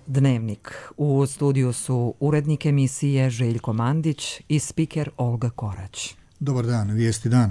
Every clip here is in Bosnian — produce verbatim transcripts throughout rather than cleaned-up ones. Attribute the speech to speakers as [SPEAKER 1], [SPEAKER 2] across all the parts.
[SPEAKER 1] Dnevnik. U studiju su urednik emisije Željko Mandić i spiker Olga Korać.
[SPEAKER 2] Dobar dan, vijesti dana.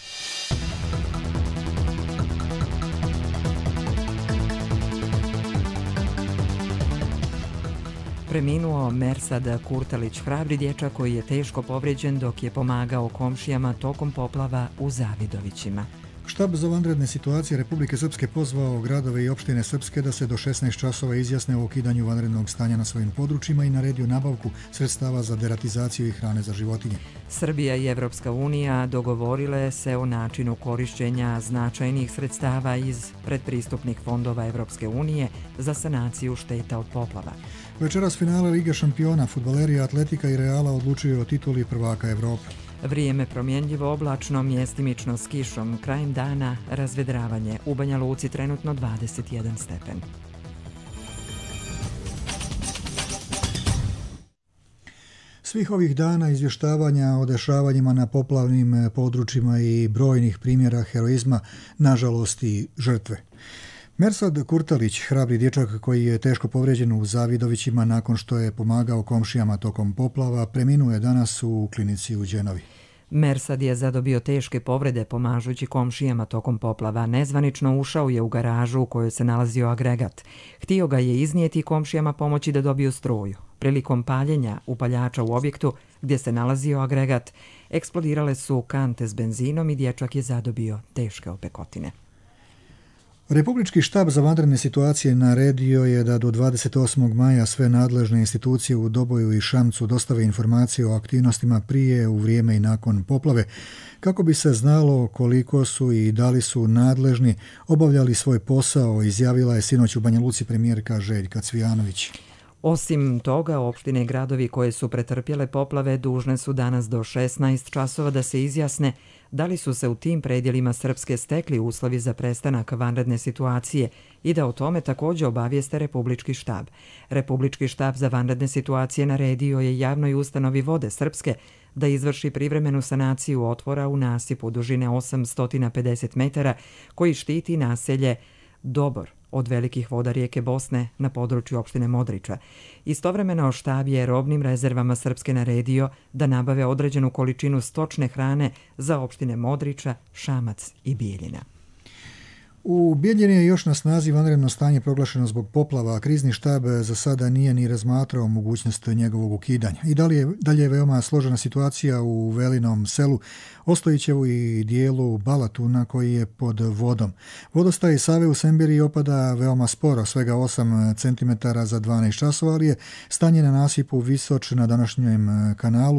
[SPEAKER 1] Preminuo Mersad Kurtalić, hrabri dječak koji je teško povrijeđen dok je pomagao komšijama tokom poplava u Zavidovićima.
[SPEAKER 2] Štab za vanredne situacije Republike Srpske pozvao gradove i opštine Srpske da se do šesnaest časova izjasne o ukidanju vanrednog stanja na svojim područjima i naredio nabavku sredstava za deratizaciju i hrane za životinje.
[SPEAKER 1] Srbija i Evropska unija dogovorile se o načinu korišćenja značajnih sredstava iz predpristupnih fondova Evropske unije za sanaciju šteta od poplava.
[SPEAKER 2] Večeras finale Lige šampiona, fudbalerija Atletika i Reala odlučuju o tituli prvaka Evrope.
[SPEAKER 1] Vrijeme promjenljivo, oblačno, mjestimično s kišom. Krajem dana razvedravanje. U Banja Luci trenutno dvadeset jedan stepen.
[SPEAKER 2] Svih ovih dana izvještavanja o dešavanjima na poplavnim područjima i brojnih primjera heroizma, nažalost i žrtve. Mersad Kurtalić, hrabri dječak koji je teško povrijeđen u Zavidovićima nakon što je pomagao komšijama tokom poplava, preminuo je danas u klinici u Đenovi.
[SPEAKER 1] Mersad je zadobio teške povrede pomažući komšijama tokom poplava. Nezvanično ušao je u garažu u kojoj se nalazio agregat. Htio ga je iznijeti komšijama pomoći da dobiju struju. Prilikom paljenja upaljača u objektu gdje se nalazio agregat, eksplodirale su kante s benzinom i dječak je zadobio teške opekotine.
[SPEAKER 2] Republički štab za vanredne situacije naredio je da do dvadeset osmog maja sve nadležne institucije u Doboju i Šamcu dostave informacije o aktivnostima prije, u vrijeme i nakon poplave, kako bi se znalo koliko su i da li su nadležni obavljali svoj posao, izjavila je sinoć u Banja Luci premijerka Željka Cvijanović.
[SPEAKER 1] Osim toga, opštine i gradovi koje su pretrpjele poplave dužne su danas do šesnaest časova da se izjasne da li su se u tim predjelima Srpske stekli uslovi za prestanak vanredne situacije i da o tome također obavijeste Republički štab. Republički štab za vanredne situacije naredio je javnoj ustanovi Vode Srpske da izvrši privremenu sanaciju otvora u nasipu dužine osamsto pedeset metara koji štiti naselje Dobor od velikih voda rijeke Bosne na području opštine Modriča. Istovremeno štab je robnim rezervama Srpske naredio da nabave određenu količinu stočne hrane za opštine Modriča, Šamac i Bijeljina.
[SPEAKER 2] U Bijeljini je još na snazi vanredno stanje proglašeno zbog poplava, a krizni štab za sada nije ni razmatrao mogućnost njegovog ukidanja. I dalje je, dalje je veoma složena situacija u Velinom selu, Ostojićevu i dijelu Balatuna koji je pod vodom. Vodostaj Save u Sembiri opada veoma sporo, svega osam centimetara za dvanaest časova, ali je stanje na nasipu Visoč na današnjem kanalu,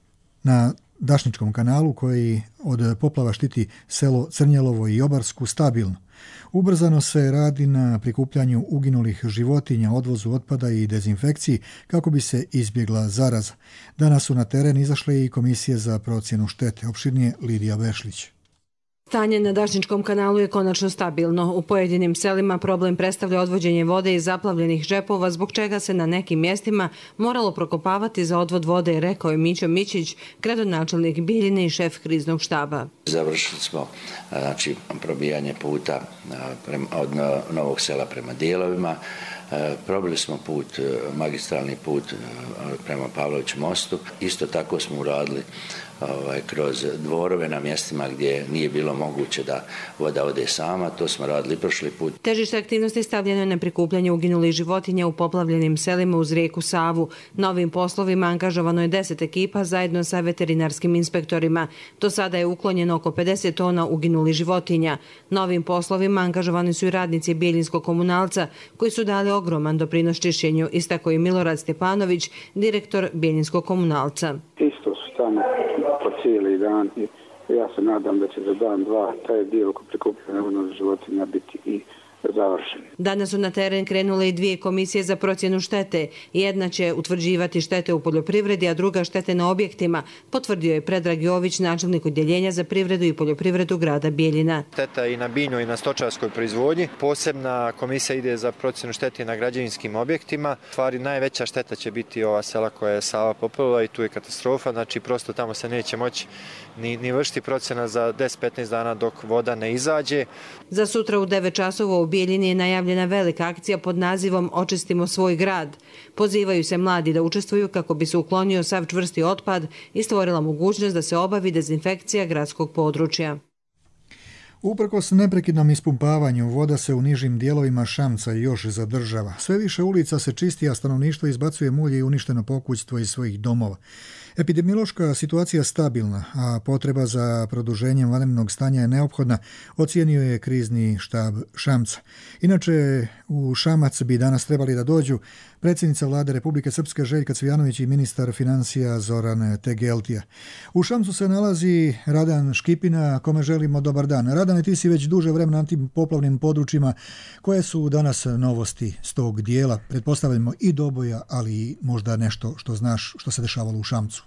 [SPEAKER 2] na Dašničkom kanalu koji od poplava štiti selo Crnjelovo i Obarsku stabilno. Ubrzano se radi na prikupljanju uginulih životinja, odvozu otpada i dezinfekciji kako bi se izbjegla zaraza. Danas su na teren izašle i komisije za procjenu štete. Opširnije Lidija Bešlić.
[SPEAKER 3] Stanje na Dašničkom kanalu je konačno stabilno. U pojedinim selima problem predstavlja odvođenje vode iz zaplavljenih džepova, zbog čega se na nekim mjestima moralo prokopavati za odvod vode, rekao je Mićo Mićić, gradonačelnik Bijeljine i šef kriznog štaba.
[SPEAKER 4] Završili smo znači, probijanje puta prema, od Novog sela prema Dijelovima. Probili smo put, magistralni put prema Pavlović mostu. Isto tako smo uradili ovaj, kroz dvorove na mjestima gdje nije bilo moguće da voda ode sama. To smo radili prošli put.
[SPEAKER 3] Težište aktivnosti stavljeno je na prikupljanje uginulih životinja u poplavljenim selima uz rijeku Savu. Na ovim poslovima angažovano je deset ekipa zajedno sa veterinarskim inspektorima. Do sada je uklonjeno oko pedeset tona uginulih životinja. Na ovim poslovima angažovani su i radnici Bijeljinskog komunalca koji su dali ogroman doprinos čišćenju, istako i Milorad Stepanović, direktor Bijeljinskog komunalca.
[SPEAKER 5] Isto su tamo po cijeli dan i ja se nadam da će za dan, dva, taj dio oko prikupljanja uginulih životinja biti i završen.
[SPEAKER 3] Danas su na teren krenule i dvije komisije za procjenu štete. Jedna će utvrđivati štete u poljoprivredi, a druga štete na objektima, potvrdio je Predrag Jović, načelnik odjeljenja za privredu i poljoprivredu grada Bijeljina.
[SPEAKER 6] Šteta i na biljnoj i na stočarskoj proizvodnji. Posebna komisija ide za procjenu štete na građevinskim objektima. Stvari najveća šteta će biti ova sela koja je Sava poplavila i tu je katastrofa. Znači prosto tamo se neće moći ni, ni vršiti procjena za deset do petnaest dana dok voda ne izađe.
[SPEAKER 3] Za sutra u devet časova u Bijeljini je najavljena velika akcija pod nazivom Očistimo svoj grad. Pozivaju se mladi da učestvuju kako bi se uklonio sav čvrsti otpad i stvorila mogućnost da se obavi dezinfekcija gradskog područja.
[SPEAKER 2] Uprkos neprekidnom ispumpavanju, voda se u nižim dijelovima Šamca još zadržava. Sve više ulica se čisti, a stanovništvo izbacuje mulje i uništeno pokućstvo iz svojih domova. Epidemiološka situacija stabilna, a potreba za produženjem vanrednog stanja je neophodna, ocijenio je krizni štab Šamca. Inače, u Šamac bi danas trebali da dođu predsjednica vlade Republike Srpske Željka Cvijanović i ministar financija Zoran Tegeltija. U Šamcu se nalazi Radan Škipina, kome želimo dobar dan. Radane, ti si već duže vremena na tim poplavnim područjima. Koje su danas novosti s tog dijela? Pretpostavljamo i Doboja, ali i možda nešto što znaš što se dešavalo u Šamcu.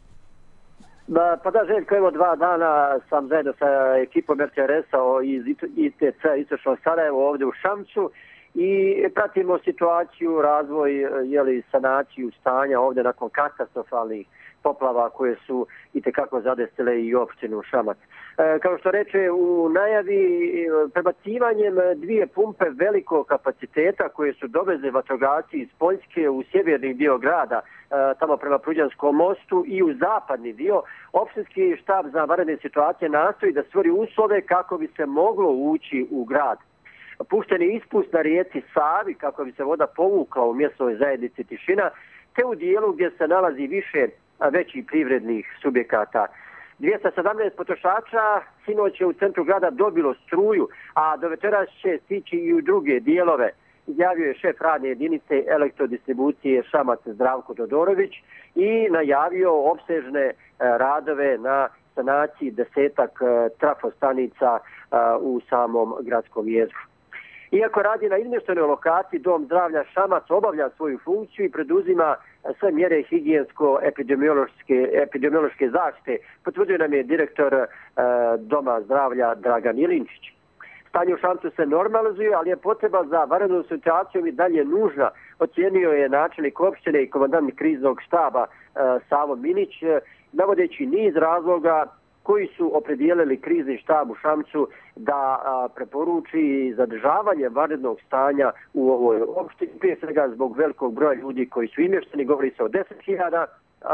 [SPEAKER 7] Da, pa da, Željko, evo dva dana sam zajedno sa ekipom R T R S-a iz I T C Istočnog Sarajevo ovdje u Šamcu i pratimo situaciju, razvoj, jeli, sanaciju stanja ovdje nakon katastrofalnih poplava koje su itekako zadesile i opštinu Šamac. E, kao što reče u najavi, prebacivanjem dvije pumpe velikog kapaciteta koje su dovezli vatrogasci iz Poljske u sjeverni dio grada, e, tamo prema Pruđanskom mostu i u zapadni dio, opštinski štab za vanredne situacije nastoji da stvori uslove kako bi se moglo ući u grad. Pušten je ispust na rijeci Savi kako bi se voda povukla u mjesnoj zajednici Tišina, te u dijelu gdje se nalazi više većih privrednih subjekata. dvjesto sedamnaest potrošača sinoć je u centru grada dobilo struju, a do večeras će stići i u druge dijelove, izjavio je šef radne jedinice elektrodistribucije Šamac Zdravko Todorović i najavio opsežne radove na sanaciji desetak trafostanica u samom gradskom jezgru. Iako radi na izmještenoj lokaciji, Dom zdravlja Šamac obavlja svoju funkciju i preduzima sve mjere higijensko-epidemiološke epidemiološke zaštite, potvrđuje nam je direktor e, Doma zdravlja Dragan Ilinčić. Stanje u Šamcu se normalizuje, ali je potreba za vanrednom situacijom i dalje nužna, ocijenio je načelnik opštine i komandant kriznog štaba e, Savo Minić, navodeći niz razloga koji su opredijelili krizni štab u Šamcu da a, preporuči zadržavanje vanrednog stanja u ovoj opštini, prije svega zbog velikog broja ljudi koji su imješteni, govori se o deset hiljada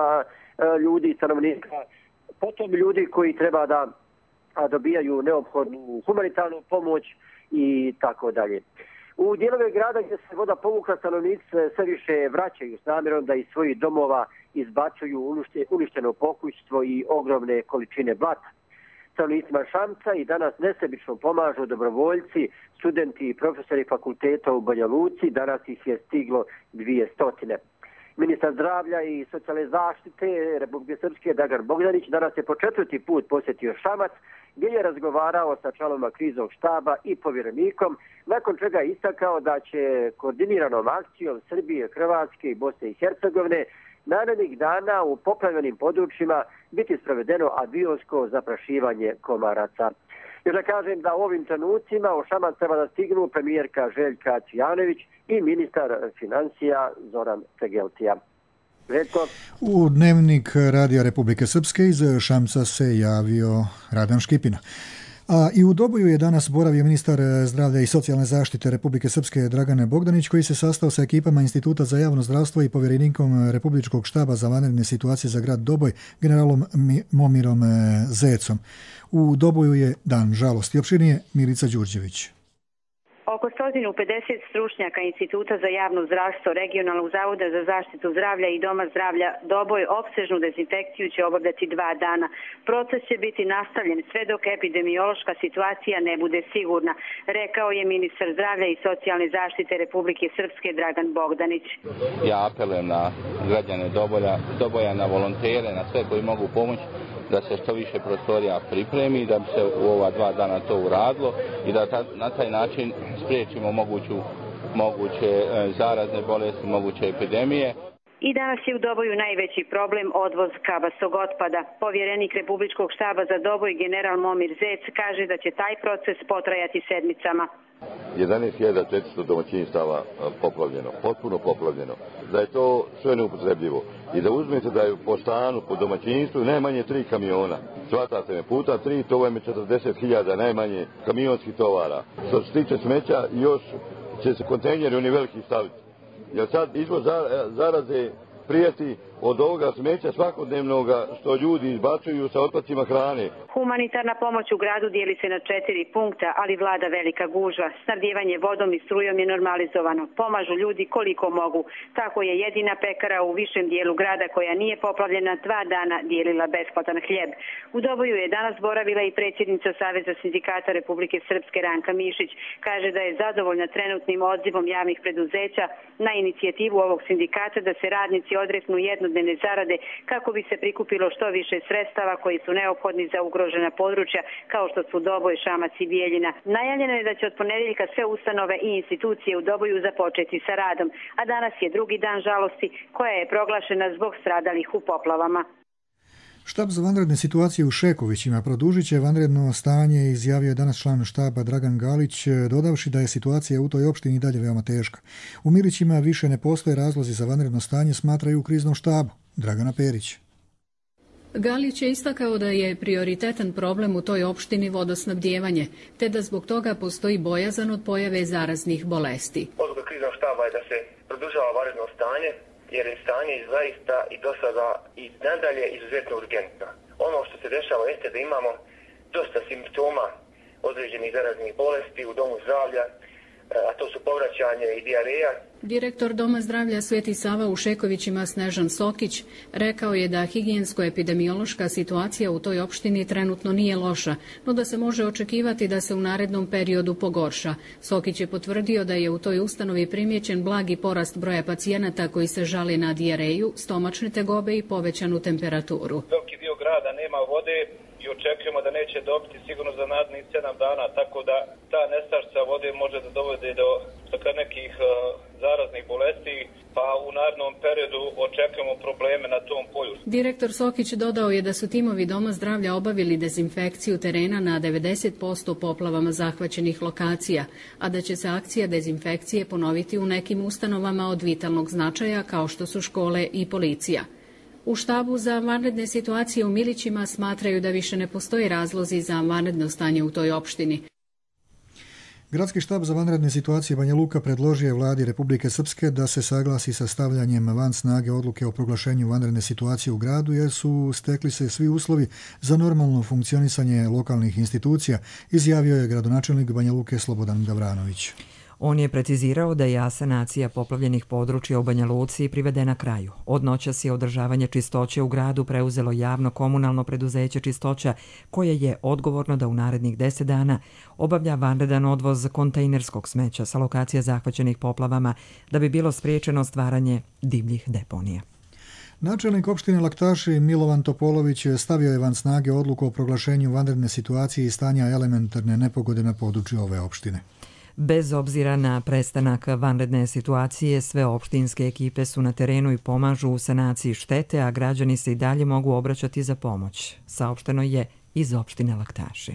[SPEAKER 7] ljudi, stanovnika, potom ljudi koji treba da a, dobijaju neophodnu humanitarnu pomoć i tako dalje. U dijelove grada gdje se voda povukla, stanovnici sve više vraćaju s namjerom da iz svojih domova izbacuju uništeno pokućstvo i ogromne količine blata. Stanovnicima Šamca i danas nesebično pomažu dobrovoljci, studenti i profesori fakulteta u Banja Luci, danas ih je stiglo dvije stotine. Ministar zdravlja i socijalne zaštite Republike Srpske Dragan Bogdanić danas je po četvrti put posjetio Šamac, gdje je razgovarao sa članovima kriznog štaba i povjerenikom, nakon čega je istakao da će koordiniranom akcijom Srbije, Hrvatske i Bosne i Hercegovine narednih dana u poplavljenim područjima biti sprovedeno avionsko zaprašivanje komaraca. Još da kažem da u ovim trenucima u Šamac treba da stignu premijerka Željka Cvijanović i ministar financija Zoran Tegeltija. Željko.
[SPEAKER 2] U Dnevnik Radija Republike Srpske iz Šamca se javio Radan Škipina. A i u Doboju je danas boravio ministar zdravlja i socijalne zaštite Republike Srpske Dragane Bogdanić, koji se sastao sa ekipama Instituta za javno zdravstvo i povjerenikom Republičkog štaba za vanredne situacije za grad Doboj, generalom Momirom Zecom. U Doboju je dan žalosti. Opširnije Milica Đurđević.
[SPEAKER 8] Oko sto pedeset stručnjaka Instituta za javno zdravstvo, Regionalnog zavoda za zaštitu zdravlja i Doma zdravlja Doboj opsežnu dezinfekciju će obavljati dva dana. Proces će biti nastavljen sve dok epidemiološka situacija ne bude sigurna, rekao je ministar zdravlja i socijalne zaštite Republike Srpske Dragan Bogdanić.
[SPEAKER 9] Ja apelujem na građane Doboja, Doboja na volontere, na sve koji mogu pomoći da se što više prostorija pripremi, da bi se u ova dva dana to uradilo i da ta, na taj način spriječimo moguću, moguće zarazne bolesti, moguće epidemije.
[SPEAKER 8] I danas je u Doboju najveći problem odvoz kabastog otpada. Povjerenik Republičkog štaba za Doboj general Momir Zec kaže da će taj proces potrajati sedmicama.
[SPEAKER 10] jedanaest hiljada četiristo domaćinstava poplavljeno, potpuno poplavljeno, da je to sve neupotrebljivo i da uzmete da je po stanu, po domaćinstvu najmanje tri kamiona. Svatate me, puta tri, to vam je četrdeset hiljada najmanje kamionskih tovara. Što se tiče smeća, još će se kontejneri oni veliki staviti. Jer sad izvoz zaraze prijeti od ovoga smeća svakodnevnoga što ljudi izbacuju sa otpadcima hrane.
[SPEAKER 8] Humanitarna pomoć u gradu dijeli se na četiri punkta, ali vlada velika gužva. Snabdijevanje vodom i strujom je normalizovano. Pomažu ljudi koliko mogu. Tako je jedina pekara u višem dijelu grada koja nije poplavljena dva dana dijelila besplatan hljeb. U Doboju je danas boravila i predsjednica Saveza sindikata Republike Srpske Ranka Mišić. Kaže da je zadovoljna trenutnim odzivom javnih preduzeća na inicijativu ovog sindikata da se radnici odreknu jednodnevne zarade kako bi se prikupilo što više sredstava koji su neophodni za ugrožena područja kao što su Doboj, Šamac i Bijeljina. Najavljeno je da će od ponedjeljka sve ustanove i institucije u Doboju započeti sa radom, a danas je drugi dan žalosti koja je proglašena zbog stradalih u poplavama.
[SPEAKER 2] Štab za vanredne situacije u Šekovićima produžit će vanredno stanje, izjavio je danas član štaba Dragan Galić, dodavši da je situacija u toj opštini dalje veoma teška. U Milićima više ne postoje razlozi za vanredno stanje, smatraju u kriznom štabu. Dragana Perić.
[SPEAKER 11] Galić je istakao da je prioritetan problem u toj opštini vodosnabdijevanje, te da zbog toga postoji bojazan od pojave zaraznih bolesti.
[SPEAKER 12] Odluka kriznog štaba je da se produžava vanredno stanje, jer je stanje zaista i do sada i nadalje izuzetno urgentno. Ono što se dešava jeste da imamo dosta simptoma određenih zaraznih bolesti u domu zdravlja, a to su povraćanje i dijareja.
[SPEAKER 11] Direktor Doma zdravlja Sveti Sava u Šekovićima Snežan Sokić rekao je da higijensko-epidemiološka situacija u toj opštini trenutno nije loša, no da se može očekivati da se u narednom periodu pogorša. Sokić je potvrdio da je u toj ustanovi primijećen blagi porast broja pacijenata koji se žali na dijareju, stomačne tegobe i povećanu temperaturu.
[SPEAKER 12] Veliki dio grada nema vode i očekujemo da neće dobiti sigurno za narednih sedam dana, tako da ta nestašica vode može da dovede do nekih uh, zaraznih bolesti, pa u narednom periodu očekujemo probleme na tom polju.
[SPEAKER 11] Direktor Sokić dodao je da su timovi Doma zdravlja obavili dezinfekciju terena na devedeset posto poplavama zahvaćenih lokacija, a da će se akcija dezinfekcije ponoviti u nekim ustanovama od vitalnog značaja kao što su škole i policija. U štabu za vanredne situacije u Milićima smatraju da više ne postoje razlozi za vanredno stanje u toj opštini.
[SPEAKER 2] Gradski štab za vanredne situacije Banja Luka predložio je vladi Republike Srpske da se saglasi sa stavljanjem van snage odluke o proglašenju vanredne situacije u gradu, jer su stekli se svi uslovi za normalno funkcionisanje lokalnih institucija, izjavio je gradonačelnik Banja Luke Slobodan Gavranović.
[SPEAKER 1] On je precizirao da je sanacija poplavljenih područja u Banja Luci privedena kraju. Od noćas je održavanje čistoće u gradu preuzelo javno komunalno preduzeće Čistoća, koje je odgovorno da u narednih deset dana obavlja vanredan odvoz kontejnerskog smeća sa lokacija zahvaćenih poplavama da bi bilo spriječeno stvaranje divljih deponija.
[SPEAKER 2] Načelnik opštine Laktaši Milovan Topolović stavio je van snage odluku o proglašenju vanredne situacije i stanja elementarne nepogode na području ove opštine.
[SPEAKER 1] Bez obzira na prestanak vanredne situacije, sve opštinske ekipe su na terenu i pomažu u sanaciji štete, a građani se i dalje mogu obraćati za pomoć. Saopšteno je iz opštine Laktaši.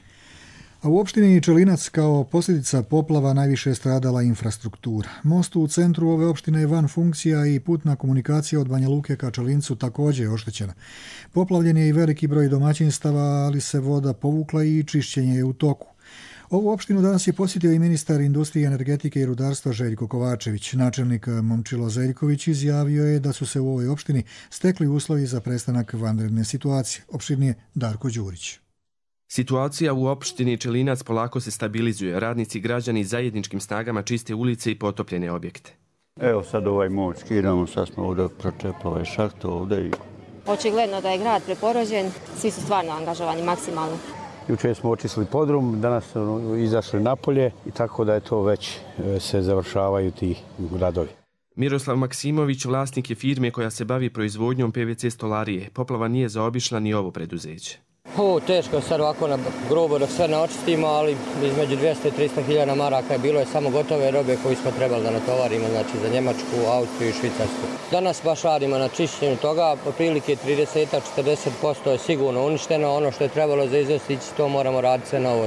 [SPEAKER 2] A u opštini Čelinac kao posljedica poplava najviše je stradala infrastruktura. Most u centru ove opštine je van funkcija i putna komunikacija od Banja Luke ka Čelincu također je oštećena. Poplavljen je i veliki broj domaćinstava, ali se voda povukla i čišćenje je u toku. Ovu opštinu danas je posjetio i ministar industrije, energetike i rudarstva Željko Kovačević. Načelnik Momčilo Zeljković izjavio je da su se u ovoj opštini stekli uslovi za prestanak vanredne situacije. Opširnije Darko Đurić.
[SPEAKER 13] Situacija u opštini Čelinac polako se stabilizuje. Radnici i građani zajedničkim snagama čiste ulice i potopljene objekte.
[SPEAKER 14] Evo sad ovaj most skidamo, sad smo ovdje pročepali ovaj šahto ovdje.
[SPEAKER 15] Očigledno da je grad preporođen, svi su stvarno angažovani maksimalno.
[SPEAKER 14] Jučer smo očistili podrum, danas smo izašli napolje i tako da je to već se završavaju ti radovi.
[SPEAKER 13] Miroslav Maksimović vlasnik je firme koja se bavi proizvodnjom P V C stolarije. Poplava nije zaobišla ni ovo preduzeće.
[SPEAKER 16] O, teško je sad ovako na grobo dok sve naočistimo, ali između dvjesto i tristo hiljada maraka je bilo je samo gotove robe koju smo trebali da natovarimo, znači za Njemačku, Austriju i Švicarsku. Danas baš radimo na čišćenju toga, otprilike trideset do četrdeset posto je sigurno uništeno, ono što je trebalo za izvestići, to moramo raditi sve novo.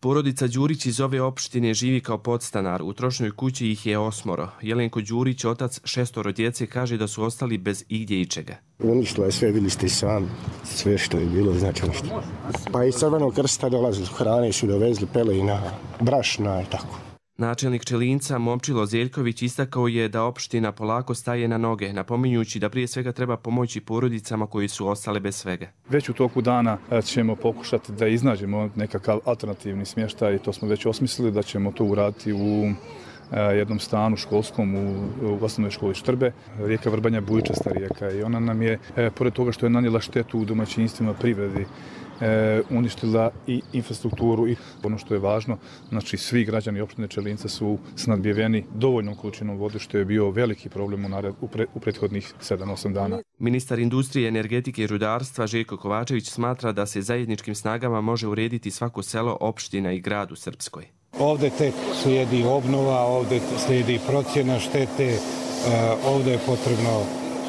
[SPEAKER 13] Porodica Đurić iz ove opštine živi kao podstanar. U trošnoj kući ih je osmoro. Jelenko Đurić, otac šestoro djece, kaže da su ostali bez igdje ičega.
[SPEAKER 17] Uništilo je sve, vidjeli ste i sam, sve što je bilo, znači uništilo. Pa iz Crvenog krsta dolazili hrane, su dovezli pelena, brašna i tako.
[SPEAKER 13] Načelnik Čelinca Momčilo Zeljković istakao je da opština polako staje na noge, napominjući da prije svega treba pomoći porodicama koji su ostale bez svega.
[SPEAKER 18] Već u toku dana ćemo pokušati da iznađemo nekakav alternativni smještaj, to smo već osmislili da ćemo to uraditi u jednom stanu školskom u, u osnovnoj školi Štrbe. Rijeka Vrbanja bujičasta rijeka i ona nam je, pored toga što je nanijela štetu u domaćinstvima, privredi, E, uništila i infrastrukturu i ono što je važno, znači svi građani opštine Čelinca su snadbijeveni dovoljnom količinom vode, što je bio veliki problem u, nared, u, pre, u prethodnih sedam osam dana.
[SPEAKER 13] Ministar industrije, energetike i rudarstva Željko Kovačević smatra da se zajedničkim snagama može urediti svako selo, opština i grad u Srpskoj.
[SPEAKER 19] Ovdje tek slijedi obnova, ovdje slijedi procjena štete, ovdje je potrebno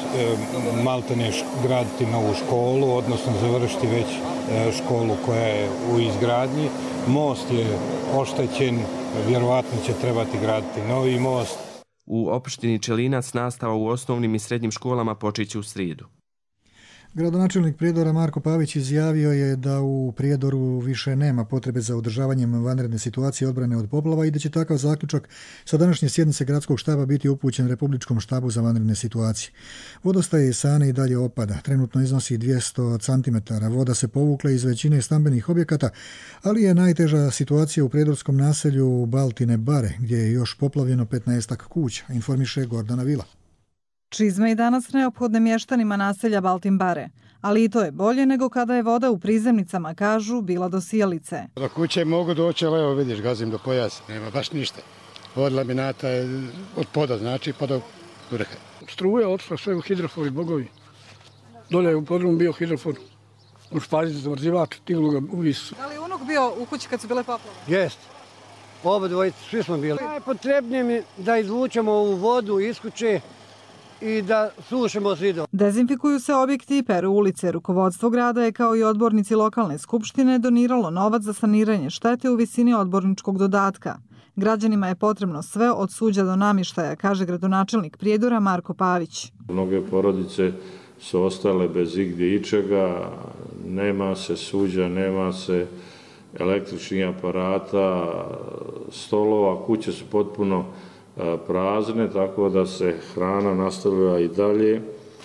[SPEAKER 19] maltene graditi novu školu, odnosno završiti već školu koja je u izgradnji. Most je oštećen, vjerovatno će trebati graditi novi most.
[SPEAKER 13] U opštini Čelinac nastava u osnovnim i srednjim školama počeće u srijedu.
[SPEAKER 2] Gradonačelnik Prijedora Marko Pavić izjavio je da u Prijedoru više nema potrebe za održavanjem vanredne situacije odbrane od poplava i da će takav zaključak sa današnje sjednice gradskog štaba biti upućen Republičkom štabu za vanredne situacije. Vodostaj Sane i dalje opada, trenutno iznosi dvjesto centimetara. Voda se povukla iz većine stambenih objekata, ali je najteža situacija u prijedorskom naselju Baltine Bare, gdje je još poplavljeno petnaestak kuća, informiše Gordana Vila.
[SPEAKER 20] Čizme i danas neophodne mještanima naselja Baltin Bare, ali i to je bolje nego kada je voda u prizemnicama, kažu, bila do sijalice.
[SPEAKER 21] Do kuće mogu doći, ali evo vidiš, gazim do pojasa, nema baš ništa. Od laminata je od poda, znači, pa do vrha.
[SPEAKER 22] Struje otišla sve u hidrofor i bogovi. Dolje je u podrumu bio hidrofor, u šparici zamrzivač, tiglo ga u visu.
[SPEAKER 20] Da li je unuk bio u kući kad su bile poplave?
[SPEAKER 23] Jest. Oba dvojice, svi smo bili. Najpotrebnije mi da izvučemo ovu vodu iz kuće i da sušimo zidom.
[SPEAKER 20] Dezinfikuju se objekti i peru ulice. Rukovodstvo grada je kao i odbornici lokalne skupštine doniralo novac za saniranje štete u visini odborničkog dodatka. Građanima je potrebno sve od suđa do namještaja, kaže gradonačelnik Prijedora Marko Pavić.
[SPEAKER 24] Mnoge porodice su ostale bez igdje ičega, nema se suđa, nema se električnih aparata, stolova, kuće su potpuno prazne, tako da se hrana nastavlja i dalje e,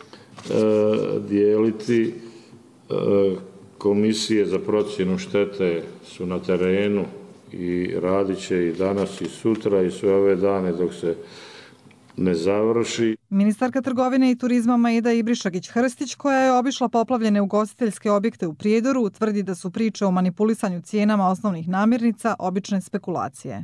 [SPEAKER 24] dijeliti. E, komisije za procjenu štete su na terenu i radit će i danas i sutra i sve ove dane dok se ne završi.
[SPEAKER 20] Ministarka trgovine i turizma Maida Ibrišagić-Hrstić, koja je obišla poplavljene ugostiteljske objekte u Prijedoru, tvrdi da su priče o manipulisanju cijenama osnovnih namirnica obične spekulacije.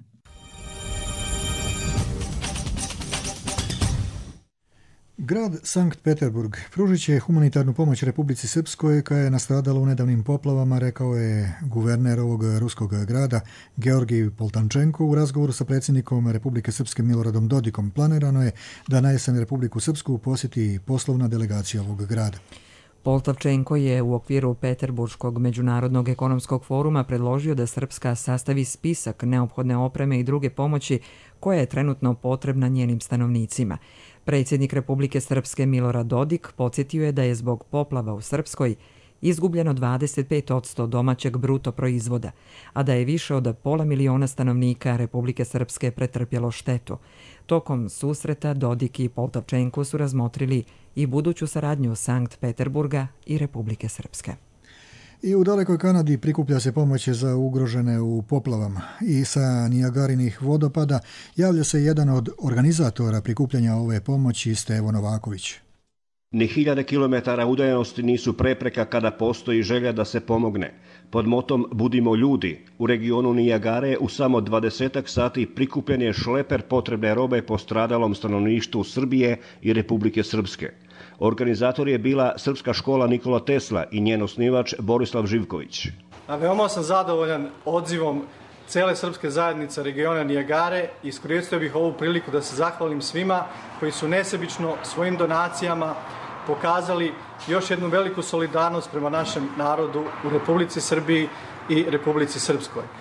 [SPEAKER 2] Grad Sankt Peterburg pružit će humanitarnu pomoć Republici Srpskoj koja je nastradala u nedavnim poplavama, rekao je guverner ovog ruskog grada Georgij Poltančenko u razgovoru sa predsjednikom Republike Srpske Miloradom Dodikom. Planirano je da na jesen Republiku Srpsku posjeti poslovna delegacija ovog grada.
[SPEAKER 1] Poltavčenko je u okviru Peterburškog međunarodnog ekonomskog foruma predložio da Srpska sastavi spisak neophodne opreme i druge pomoći koja je trenutno potrebna njenim stanovnicima. Predsjednik Republike Srpske Milorad Dodik podsjetio je da je zbog poplava u Srpskoj izgubljeno dvadeset pet posto domaćeg bruto proizvoda, a da je više od pola miliona stanovnika Republike Srpske pretrpjelo štetu. Tokom susreta Dodik i Poltavčenko su razmotrili i buduću saradnju Sankt Peterburga i Republike Srpske.
[SPEAKER 2] I u dalekoj Kanadi prikuplja se pomoć za ugrožene u poplavama. I sa Nijagarinih vodopada javlja se jedan od organizatora prikupljanja ove pomoći, Stevo Novaković.
[SPEAKER 25] Ni hiljade kilometara udaljenosti nisu prepreka kada postoji želja da se pomogne. Pod motom Budimo ljudi, u regionu Nijagare u samo dvadesetak sati prikupljen je šleper potrebne robe postradalom stanovništvu Srbije i Republike Srpske. Organizator je bila Srpska škola Nikola Tesla i njen osnivač Borislav Živković.
[SPEAKER 26] A veoma sam zadovoljan odzivom cele srpske zajednice regiona Nijagare i iskoristio bih ovu priliku da se zahvalim svima koji su nesebično svojim donacijama pokazali još jednu veliku solidarnost prema našem narodu u Republici Srbiji i Republici Srpskoj.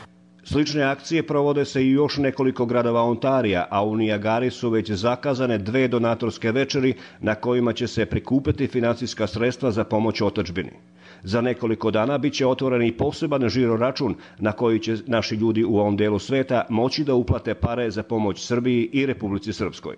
[SPEAKER 25] Slične akcije provode se i još nekoliko gradova Ontarija, a u Nijagari su već zakazane dve donatorske večeri na kojima će se prikupiti financijska sredstva za pomoć otadžbini. Za nekoliko dana bit će otvoren i poseban žiro račun na koji će naši ljudi u ovom delu sveta moći da uplate pare za pomoć Srbiji i Republici Srpskoj.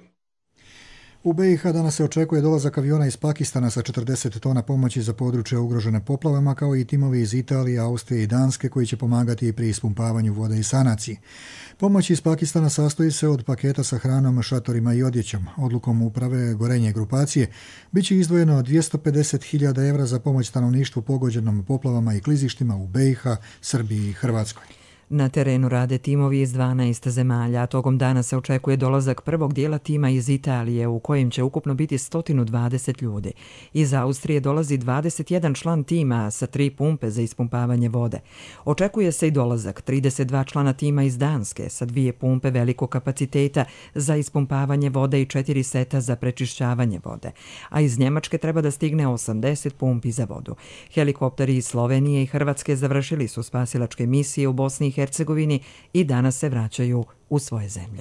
[SPEAKER 2] U B i H danas se očekuje dolazak aviona iz Pakistana sa četrdeset tona pomoći za područje ugrožene poplavama, kao i timovi iz Italije, Austrije i Danske koji će pomagati pri ispumpavanju vode i sanaciji. Pomoć iz Pakistana sastoji se od paketa sa hranom, šatorima i odjećom. Odlukom uprave Gorenje grupacije bit će izdvojeno dvjesto pedeset hiljada evra za pomoć stanovništvu pogođenom poplavama i klizištima u B i H, Srbiji i Hrvatskoj.
[SPEAKER 1] Na terenu rade timovi iz dvanaest zemalja, a tokom dana se očekuje dolazak prvog dijela tima iz Italije, u kojem će ukupno biti sto dvadeset ljudi. Iz Austrije dolazi dvadeset jedan član tima sa tri pumpe za ispumpavanje vode. Očekuje se i dolazak trideset dva člana tima iz Danske sa dvije pumpe velikog kapaciteta za ispumpavanje vode i četiri seta za prečišćavanje vode. A iz Njemačke treba da stigne osamdeset pumpi za vodu. Helikopteri iz Slovenije i Hrvatske završili su spasilačke misije u Bosni i Hercegovini i danas se vraćaju u svoje zemlje.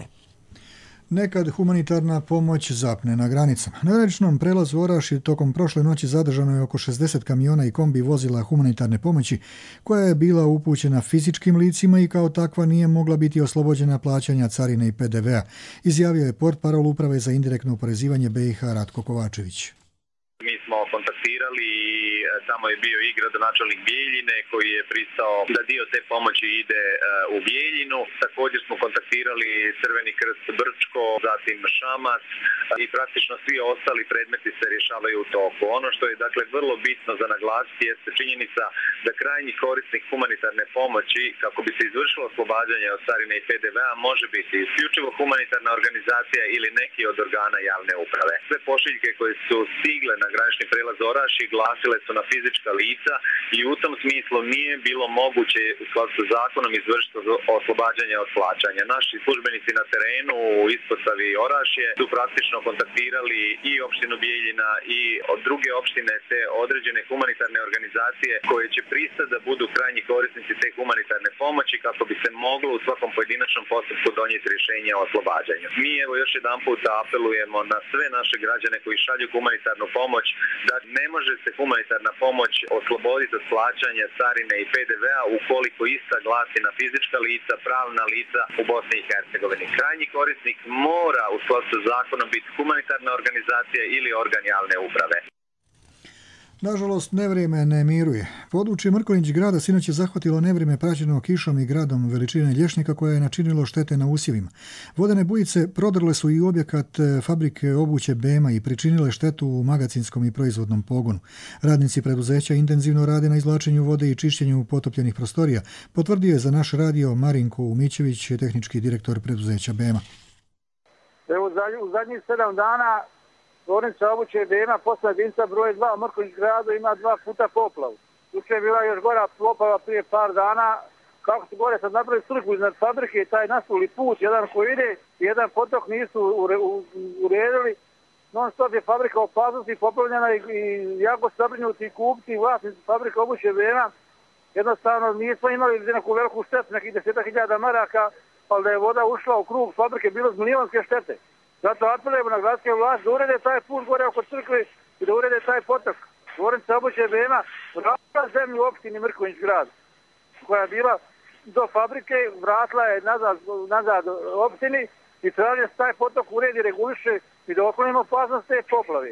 [SPEAKER 2] Nekad humanitarna pomoć zapne na granicama. Na graničnom prelazu Orašje tokom prošle noći zadržano je oko šezdeset kamiona i kombi vozila humanitarne pomoći koja je bila upućena fizičkim licima i kao takva nije mogla biti oslobođena plaćanja carine i P D V-a, izjavio je portparol Uprave za indirektno oporezivanje B i H Ratko Kovačević.
[SPEAKER 3] Mi smo kontaktirali i tamo je bio i gradonačelnik Bijeljine koji je pristao da dio te pomoći ide u Bijeljinu. Također smo kontaktirali Crveni krst Brčko, zatim Šamac i praktično svi ostali predmeti se rješavaju u toku. Ono što je dakle vrlo bitno za naglasiti jeste činjenica da krajnji korisnik humanitarne pomoći, kako bi se izvršilo oslobađanje od carine i P D V-a, može biti isključivo humanitarna organizacija ili neki od organa javne uprave. Sve pošiljke koje su stigle na granični prelaz Orašje glasile su na fizička lica i u tom smislu nije bilo moguće u skladu sa zakonom izvršiti oslobađanje od plaćanja. Naši službenici na terenu u ispostavi Orašje su praktično kontaktirali i opštinu Bijeljina i od druge opštine te određene humanitarne organizacije koje će pristati da budu krajnji korisnici te humanitarne pomoći kako bi se moglo u svakom pojedinačnom postupku donijeti rješenje o oslobađanju. Mi evo još jedan put apelujemo na sve naše građane koji šalju humanitarnu pomoć da ne može se humanitarna pomoć osloboditi od plaćanja carine i P D V-a ukoliko ista glasi na fizička lica, pravna lica u Bosni i Hercegovini. Krajnji korisnik mora u skladu sa zakonom biti humanitarna organizacija ili organ javne uprave.
[SPEAKER 2] Nažalost, nevrijeme ne miruje. Područje Mrkonjić grada sinoć je zahvatilo nevrijeme praćeno kišom i gradom veličine lješnjaka koje je načinilo štete na usjevima. Vodene bujice prodrle su i objekat fabrike obuće Bema i pričinile štetu u magacinskom i proizvodnom pogonu. Radnici preduzeća intenzivno rade na izvlačenju vode i čišćenju potopljenih prostorija, potvrdio je za naš radio Marinko Umićević, tehnički direktor preduzeća Bema.
[SPEAKER 4] Evo, u zadnjih sedam dana tvornica obuće Bema posle jedinca broj dva u Mrkonjić gradu ima dva puta poplavu. Juče je bila još gora poplava prije par dana. Kako su gore sad napravili crkvu iznad fabrike i taj nasuli put, jedan koji ide, jedan potok nisu uredili. Non stop je fabrika opasnosti poplavljena i, i jako zabrinuti kupci i vlasnici fabrike obuće Bema. Jednostavno nismo imali neku veliku štetu, nekih desetak hiljada maraka, ali da je voda ušla u krug fabrike bilo z milijonske štete. Zato apelujemo na gradske vlast da urede taj put gore oko crkve i da urede taj potok. Tvornica obuće Bema vratila zemlju u opštini Mrkonjić grad, koja je bila do fabrike, vratila je nazad, nazad opštini i traži da se taj potok uredi, reguliše i da oklonimo opasnost te poplave.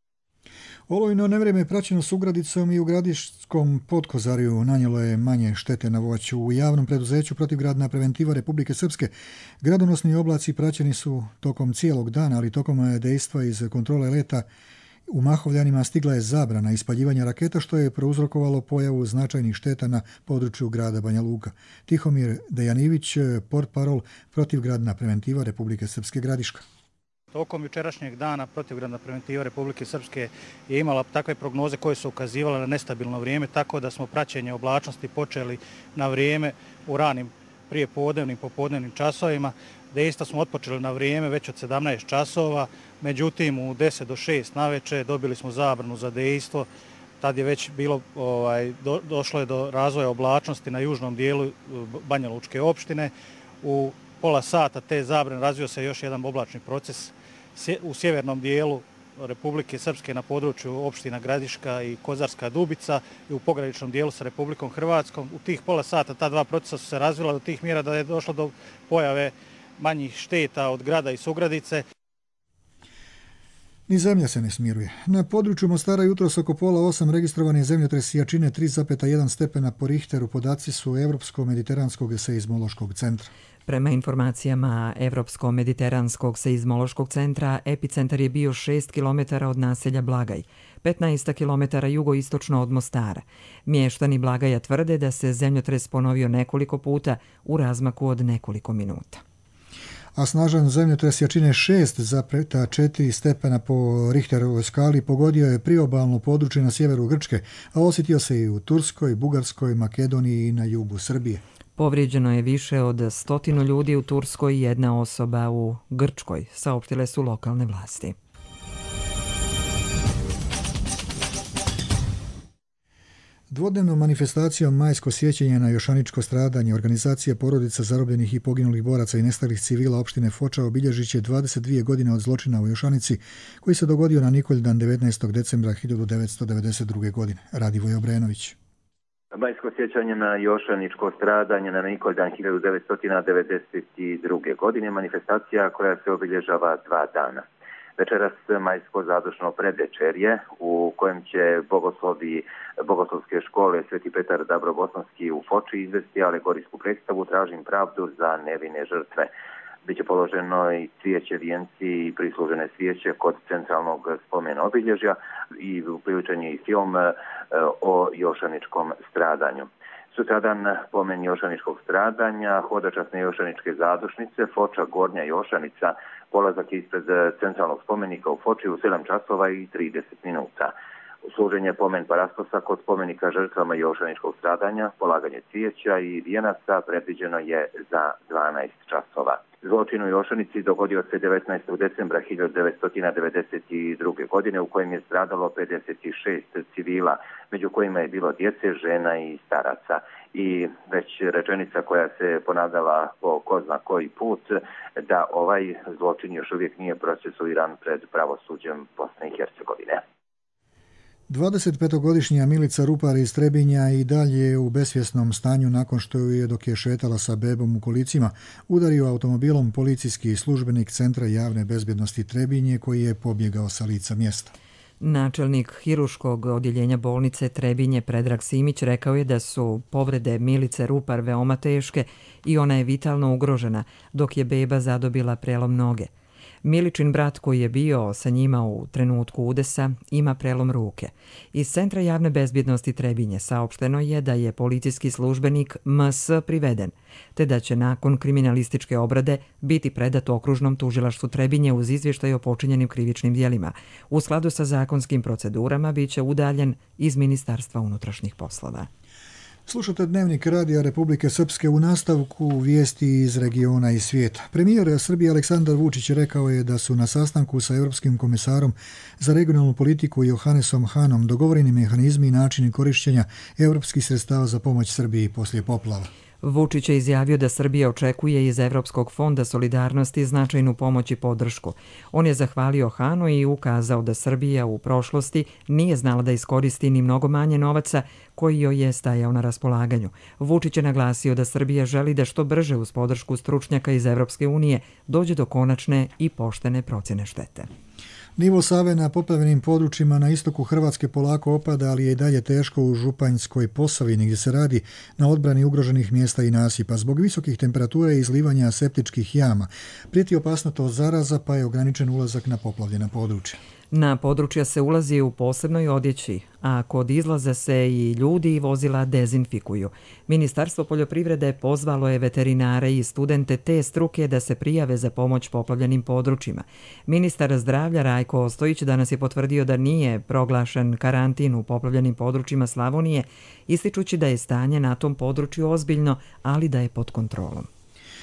[SPEAKER 2] Olujno nevrijeme praćeno s ugradicom i u Gradiškom Podkozarju nanijelo je manje štete na voću. U javnom preduzeću protivgradna preventiva Republike Srpske gradonosni oblaci praćeni su tokom cijelog dana, ali tokom dejstva iz kontrole leta u Mahovljanima stigla je zabrana ispaljivanja raketa, što je prouzrokovalo pojavu značajnih šteta na području grada Banja Luka. Tihomir Dejanivić, portparol protivgradna preventiva Republike Srpske Gradiška.
[SPEAKER 5] Tokom jučerašnjeg dana protivgradna preventiva Republike Srpske je imala takve prognoze koje su ukazivale na nestabilno vrijeme, tako da smo praćenje oblačnosti počeli na vrijeme u ranim prijepodnevnim, popodnevnim časovima. Dejstva smo otpočeli na vrijeme već od sedamnaest časova, međutim u deset do šest naveče dobili smo zabranu za dejstvo, tad je već bilo, ovaj, do, došlo je do razvoja oblačnosti na južnom dijelu Banja Lučke opštine. U pola sata te zabrane razvio se još jedan oblačni proces u sjevernom dijelu Republike Srpske na području opština Gradiška i Kozarska Dubica i u pograničnom dijelu sa Republikom Hrvatskom. U tih pola sata ta dva procesa su se razvila do tih mjera da je došlo do pojave manjih šteta od grada i Sugradice.
[SPEAKER 2] Ni zemlja se ne smiruje. Na području Mostara jutros oko pola osam registrovan je zemljotres jačine tri zarez jedan stepena po Richteru. Podaci su Evropsko-mediteranskog seizmološkog centra.
[SPEAKER 1] Prema informacijama Evropsko-mediteranskog seizmološkog centra, epicentar je bio šest kilometara od naselja Blagaj, petnaest kilometara jugoistočno od Mostara. Mještani Blagaja tvrde da se zemljotres ponovio nekoliko puta u razmaku od nekoliko minuta.
[SPEAKER 2] A snažan zemljotres jačine šest zarez četiri stepena po Richterovoj skali pogodio je priobalno područje na sjeveru Grčke, a osjetio se i u Turskoj, Bugarskoj, Makedoniji i na jugu Srbije.
[SPEAKER 1] Povrijeđeno je više od stotinu ljudi u Turskoj i jedna osoba u Grčkoj, saopštile su lokalne vlasti.
[SPEAKER 2] Dvodnevnom manifestacijom Majsko sjećanje na jošaničko stradanje organizacije porodica zarobljenih i poginulih boraca i nestalih civila opštine Foča obilježit će dvadeset dvije godine od zločina u Jošanici koji se dogodio na Nikoljdan devetnaestog decembra hiljadu devetsto devedeset druge. godine. Radivoj Obrenović.
[SPEAKER 6] Majsko sjećanje na jošaničko stradanje na Nikoljdan hiljadu devetsto devedeset druge. godine manifestacija koja se obilježava dva dana. Večeras majsko zadušno predvečerje u kojem će bogoslovi Bogoslovske škole Sveti Petar Dabrobosanski u Foči izvesti alegorijsku predstavu Tražim pravdu za nevine žrtve. Biće položeno i cvijeće, vijenci i prislužene svijeće kod centralnog spomena obilježja i uključen je i film o jošaničkom stradanju. Sutradan pomen jošaničkog stradanja, hodočasne jošaničke zadušnice, Foča Gornja Jošanica, polazak ispred centralnog spomenika u Foči u sedam časova i trideset minuta. Služenje pomen parastosa kod spomenika žrtvama jošaničkog stradanja, polaganje cvijeća i vijenaca predviđeno je za dvanaest časova. Zločin u Jošanici dogodio se devetnaestog decembra hiljadu devetsto devedeset druge. godine u kojem je stradalo pedeset šest civila, među kojima je bilo djece, žena i staraca. I već rečenica koja se ponavljala po ko zna koji put da ovaj zločin još uvijek nije procesuiran pred pravosuđem Bosne i Hercegovine.
[SPEAKER 2] dvadesetpetogodišnja Milica Rupar iz Trebinja i dalje u besvjesnom stanju nakon što je, dok je šetala sa bebom u kolicima, udario automobilom policijski službenik Centra javne bezbjednosti Trebinje koji je pobjegao sa lica mjesta.
[SPEAKER 1] Načelnik hiruškog odjeljenja bolnice Trebinje Predrag Simić rekao je da su povrede Milice Rupar veoma teške i ona je vitalno ugrožena, dok je beba zadobila prelom noge. Miličin brat koji je bio sa njima u trenutku udesa ima prelom ruke. Iz Centra javne bezbjednosti Trebinje saopšteno je da je policijski službenik M S priveden, te da će nakon kriminalističke obrade biti predat okružnom tužilaštvu Trebinje uz izvještaj o počinjenim krivičnim djelima. U skladu sa zakonskim procedurama bit će udaljen iz Ministarstva unutrašnjih poslova.
[SPEAKER 2] Slušate Dnevnik Radija Republike Srpske, u nastavku vijesti iz regiona i svijeta. Premijer Srbije Aleksandar Vučić rekao je da su na sastanku sa Europskim komisarom za regionalnu politiku Johannesom Hanom dogovoreni mehanizmi i načini korišćenja europskih sredstava za pomoć Srbiji poslije poplava.
[SPEAKER 1] Vučić je izjavio da Srbija očekuje iz Evropskog fonda solidarnosti značajnu pomoć i podršku. On je zahvalio Hanu i ukazao da Srbija u prošlosti nije znala da iskoristi ni mnogo manje novaca koji joj je stajao na raspolaganju. Vučić je naglasio da Srbija želi da što brže uz podršku stručnjaka iz Evropske unije dođe do konačne i poštene procjene štete.
[SPEAKER 2] Nivo Save na poplavljenim područjima na istoku Hrvatske polako opada, ali je i dalje teško u Županjskoj Posavini gdje se radi na odbrani ugroženih mjesta i nasipa. Zbog visokih temperatura i izlivanja septičkih jama prijeti opasnost od zaraza, pa je ograničen ulazak na poplavljena područja.
[SPEAKER 1] Na područja se ulazi u posebnoj odjeći, a kod izlaza se i ljudi i vozila dezinfikuju. Ministarstvo poljoprivrede pozvalo je veterinare i studente te struke da se prijave za pomoć poplavljenim područjima. Ministar zdravlja Rajko Ostojić danas je potvrdio da nije proglašen karantin u poplavljenim područjima Slavonije, ističući da je stanje na tom području ozbiljno, ali da je pod kontrolom.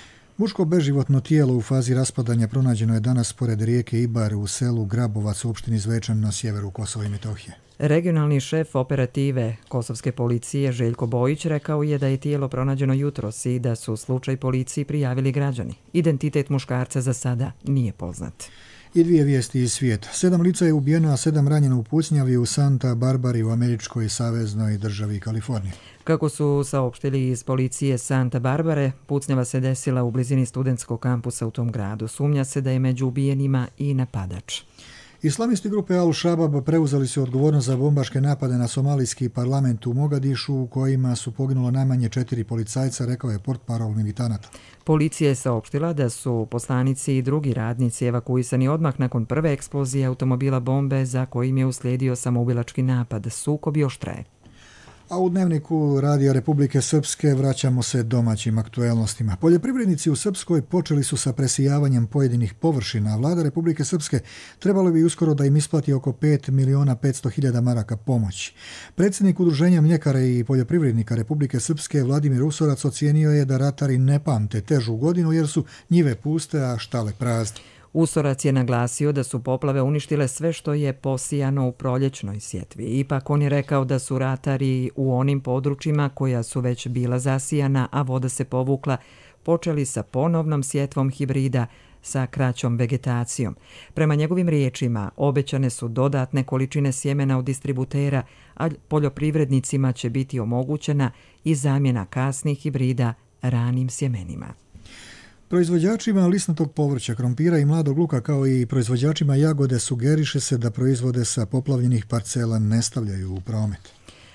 [SPEAKER 2] Muško beživotno tijelo u fazi raspadanja pronađeno je danas pored rijeke Ibar u selu Grabovac u opštini Zvečan na sjeveru Kosova i Metohije.
[SPEAKER 1] Regionalni šef operative kosovske policije Željko Bojić rekao je da je tijelo pronađeno jutros i da su slučaj policiji prijavili građani. Identitet muškarca za sada nije poznat.
[SPEAKER 2] I dvije vijesti iz svijeta. Sedam lica je ubijeno, a sedam ranjeno u pucnjavi u Santa Barbari u američkoj saveznoj državi Kaliforniji.
[SPEAKER 1] Kako su saopštili iz policije Santa Barbare, pucnjava se desila u blizini studentskog kampusa u tom gradu. Sumnja se da je među ubijenima i napadač.
[SPEAKER 2] Islamisti grupe Al-Shabaab preuzeli su odgovornost za bombaške napade na somalijski parlament u Mogadišu u kojima su poginulo najmanje četiri policajca, rekao je portparol militanata.
[SPEAKER 1] Policija je saopštila da su poslanici i drugi radnici evakuisani odmah nakon prve eksplozije automobila bombe za kojim je uslijedio samoubilački napad. Sukob još traje.
[SPEAKER 2] A u dnevniku Radija Republike Srpske vraćamo se domaćim aktuelnostima. Poljoprivrednici u Srpskoj počeli su sa presijavanjem pojedinih površina. Vlada Republike Srpske trebalo bi uskoro da im isplati oko pet miliona petsto hiljada maraka pomoći. Predsjednik Udruženja mljekara i poljoprivrednika Republike Srpske Vladimir Usorac ocijenio je da ratari ne pamte težu godinu jer su njive puste, a štale prazne.
[SPEAKER 1] Usorac je naglasio da su poplave uništile sve što je posijano u proljećnoj sjetvi. Ipak on je rekao da su ratari u onim područjima koja su već bila zasijana, a voda se povukla, počeli sa ponovnom sjetvom hibrida sa kraćom vegetacijom. Prema njegovim riječima, obećane su dodatne količine sjemena od distributera, a poljoprivrednicima će biti omogućena i zamjena kasnih hibrida ranim sjemenima.
[SPEAKER 2] Proizvođačima lisnatog povrća, krompira i mladog luka kao i proizvođačima jagode sugeriše se da proizvode sa poplavljenih parcela ne stavljaju u promet.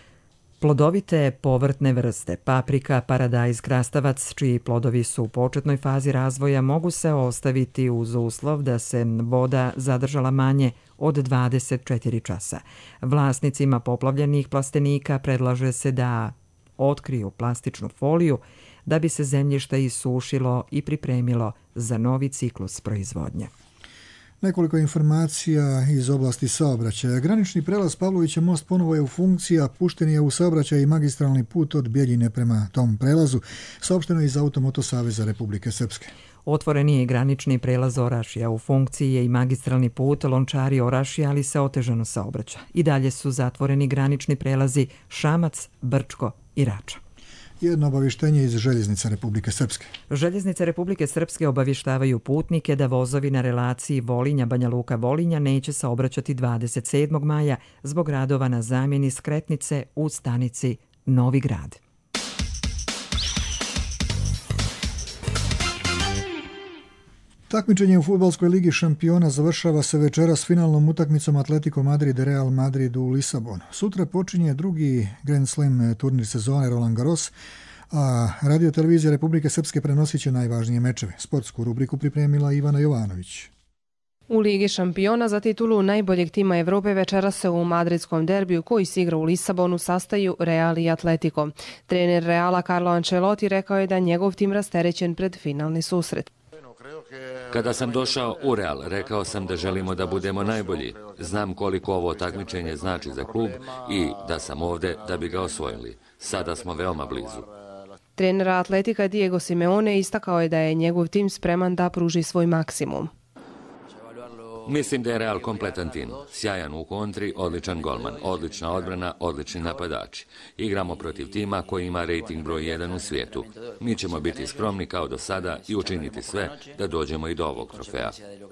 [SPEAKER 1] Plodovite povrtne vrste, paprika, paradajz, krastavac, čiji plodovi su u početnoj fazi razvoja, mogu se ostaviti uz uslov da se voda zadržala manje od dvadeset četiri časa. Vlasnicima poplavljenih plastenika predlaže se da otkriju plastičnu foliju da bi se zemljište isušilo i pripremilo za novi ciklus proizvodnje.
[SPEAKER 2] Nekoliko informacija iz oblasti saobraćaja. Granični prelaz Pavlovića most ponovo je u funkciji, a pušten je u saobraćaj i magistralni put od Bjeljine prema tom prelazu, saopšteno iz Automoto Saveza Republike Srpske.
[SPEAKER 1] Otvoren je i granični prelaz Orašija. U funkciji je i magistralni put Lončari Orašija, ali se otežano saobraća. I dalje su zatvoreni granični prelazi Šamac, Brčko i Rača.
[SPEAKER 2] Jedno obavještenje iz Željeznica Republike Srpske.
[SPEAKER 1] Željeznice Republike Srpske obavještavaju putnike da vozovi na relaciji Volinja-Banja Luka-Volinja neće saobraćati dvadeset sedmog maja zbog radova na zamjeni skretnice u stanici Novi Grad.
[SPEAKER 2] Takmičenje u fudbalskoj ligi šampiona završava se večeras finalnom utakmicom Atletico Madrid Real Madrid u Lisabonu. Sutra počinje drugi Grand Slam turnir sezone Roland Garros, a Radio Televizija Republike Srpske prenosit će najvažnije mečeve. Sportsku rubriku pripremila Ivana Jovanović.
[SPEAKER 7] U Ligi šampiona za titulu najboljeg tima Evrope večeras se u madridskom derbiju koji se igra u Lisabonu sastaju Real i Atletico. Trener Reala Carlo Ancelotti rekao je da njegov tim rasterećen pred finalni susret.
[SPEAKER 8] Kada sam došao u Real, rekao sam da želimo da budemo najbolji. Znam koliko ovo takmičenje znači za klub i da sam ovde da bi ga osvojili. Sada smo veoma blizu.
[SPEAKER 7] Trener Atletika Diego Simeone istakao je da je njegov tim spreman da pruži svoj maksimum.
[SPEAKER 8] Mislim da je Real kompletan tim. Sjajan u kontri, odličan golman, odlična odbrana, odlični napadači. Igramo protiv tima koji ima rejting broj jedan u svijetu. Mi ćemo biti skromni kao do sada i učiniti sve da dođemo i do ovog trofeja.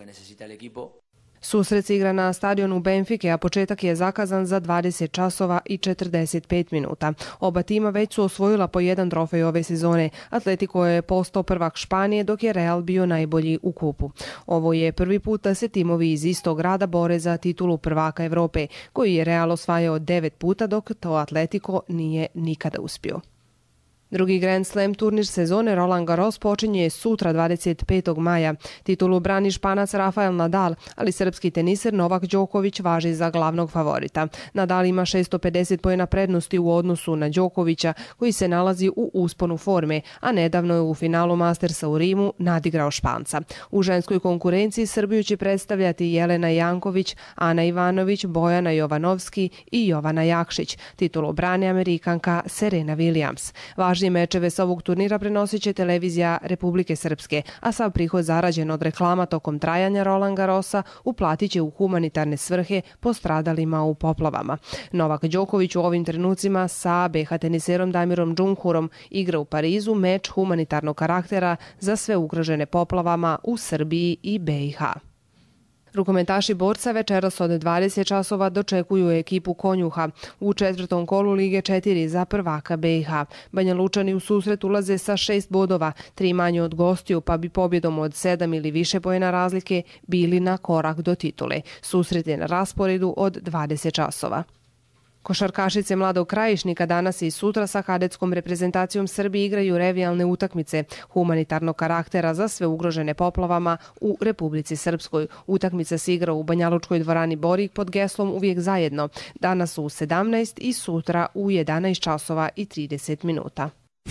[SPEAKER 7] Susret se igra na stadionu Benfike, a početak je zakazan za dvadeset časova i četrdeset pet minuta. Oba tima već su osvojila po jedan trofej ove sezone. Atletico je postao prvak Španije, dok je Real bio najbolji u kupu. Ovo je prvi put da se timovi iz istog grada bore za titulu prvaka Evrope, koji je Real osvajao devet puta, dok to Atletico nije nikada uspio. Drugi Grand Slam turnir sezone Roland Garros počinje sutra dvadeset petog maja. Titulu brani Španac Rafael Nadal, ali srpski teniser Novak Đoković važi za glavnog favorita. Nadal ima šesto pedeset poena prednosti u odnosu na Đokovića, koji se nalazi u usponu forme, a nedavno je u finalu Mastersa u Rimu nadigrao Španca. U ženskoj konkurenciji Srbiju će predstavljati Jelena Janković, Ana Ivanović, Bojana Jovanovski i Jovana Jakšić. Titulu brani Amerikanka Serena Williams. Važnije Južnije mečeve sa ovog turnira prenosit će televizija Republike Srpske, a sav prihod zarađen od reklama tokom trajanja Roland Garrosa uplatit će u humanitarne svrhe postradalima u poplavama. Novak Đoković u ovim trenucima sa be ha teniserom Damirom Džumhurom igra u Parizu meč humanitarnog karaktera za sve ugrožene poplavama u Srbiji i be i ha. Rukometaši borca večeras od dvadeset časova dočekuju ekipu Konjuha u četvrtom kolu Lige četiri za prvaka be i ha. Banja Lučani u susret ulaze sa šest bodova, tri manje od gostiju, pa bi pobjedom od sedam ili više poena razlike bili na korak do titule. Susret je na rasporedu od dvadeset časova. Košarkašice Mladog Krajišnika danas i sutra sa kadetskom reprezentacijom Srbije igraju revijalne utakmice humanitarnog karaktera za sve ugrožene poplavama u Republici Srpskoj. Utakmica se igra u Banjalučkoj dvorani Borik pod geslom Uvijek zajedno. Danas u sedamnaest i sutra u jedanaest časova i trideset minuta.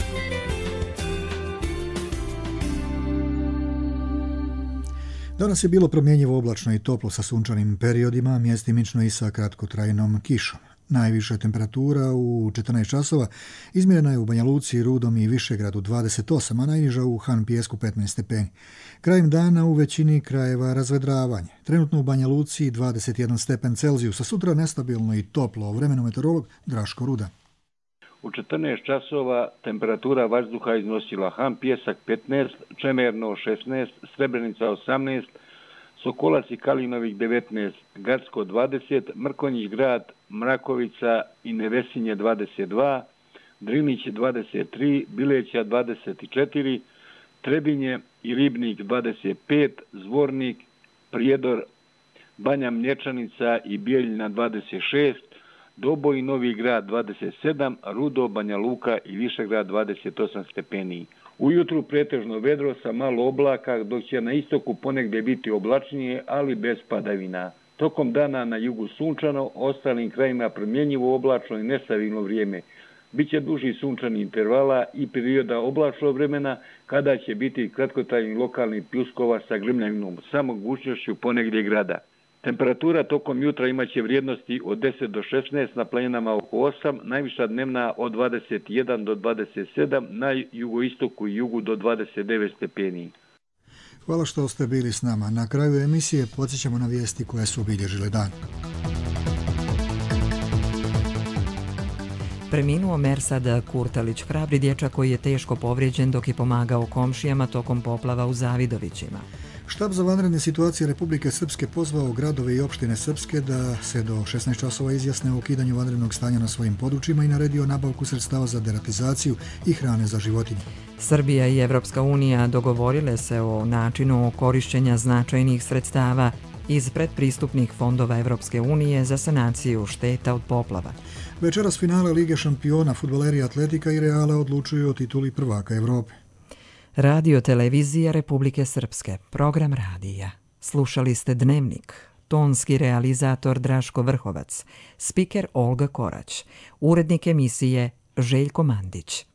[SPEAKER 2] Danas je bilo promjenjivo oblačno i toplo sa sunčanim periodima, mjestimično i sa kratkotrajnom kišom. Najviša temperatura u četrnaest časova izmjerena je u Banja Luci, Rudom i Višegradu dvadeset osam, a najniža u Han Pijesku petnaest stepeni. Krajem dana u većini krajeva razvedravanje. Trenutno u Banja Luci dvadeset jedan stepen Celzijusa, sutra nestabilno i toplo, vremeno meteorolog Draško Ruda.
[SPEAKER 9] U četrnaest časova temperatura vazduha iznosila Han Pijesak petnaest, Čemerno šesnaest, Srebrenica osamnaest, Sokolac i Kalinovik devetnaest, Gacko dvadeset, Mrkonjić grad, Mrakovica i Nevesinje dvadeset dva, Drinić dvadeset tri, Bileća dvadeset četiri, Trebinje i Ribnik dvadeset pet, Zvornik, Prijedor, Banja Mlječanica i Bijeljina dvadeset šest, Doboj i Novi grad dvadeset sedam, Rudo, Banja Luka i Višegrad dvadeset osam stepeni. Ujutru pretežno vedro sa malo oblaka, dok će na istoku ponegdje biti oblačnije, ali bez padavina. Tokom dana na jugu sunčano, ostalim krajima promjenjivo oblačno i nestabilno vrijeme. Biće duži sunčani intervala i perioda oblačnog vremena, kada će biti kratkotrajni lokalni pljuskova sa grmljavinom, sa mogućnošću ponegdje grada. Temperatura tokom jutra imaće vrijednosti od deset do šesnaest, na planinama oko osam, najviša dnevna od dvadeset jedan do dvadeset sedam, na jugoistoku i jugu do dvadeset devet stepeni.
[SPEAKER 2] Hvala što ste bili s nama. Na kraju emisije podsjećamo na vijesti koje su obilježile dan.
[SPEAKER 1] Preminuo Mersad Kurtalić, hrabri dječak koji je teško povrijeđen dok je pomagao komšijama tokom poplava u Zavidovićima.
[SPEAKER 2] Štab za vanredne situacije Republike Srpske pozvao gradove i opštine Srpske da se do šesnaest časova izjasne o ukidanju vanrednog stanja na svojim područjima i naredio nabavku sredstava za deratizaciju i hrane za životinje.
[SPEAKER 1] Srbija i Evropska unija dogovorile se o načinu korišćenja značajnih sredstava iz predpristupnih fondova Evropske unije za sanaciju šteta od poplava.
[SPEAKER 2] Večeras finale Lige šampiona fudbaleri Atletika i Reala odlučuju o tituli prvaka Evrope.
[SPEAKER 1] Radio Televizija Republike Srpske, program radija. Slušali ste Dnevnik, tonski realizator Draško Vrhovac, spiker Olga Korać, urednik emisije Željko Mandić.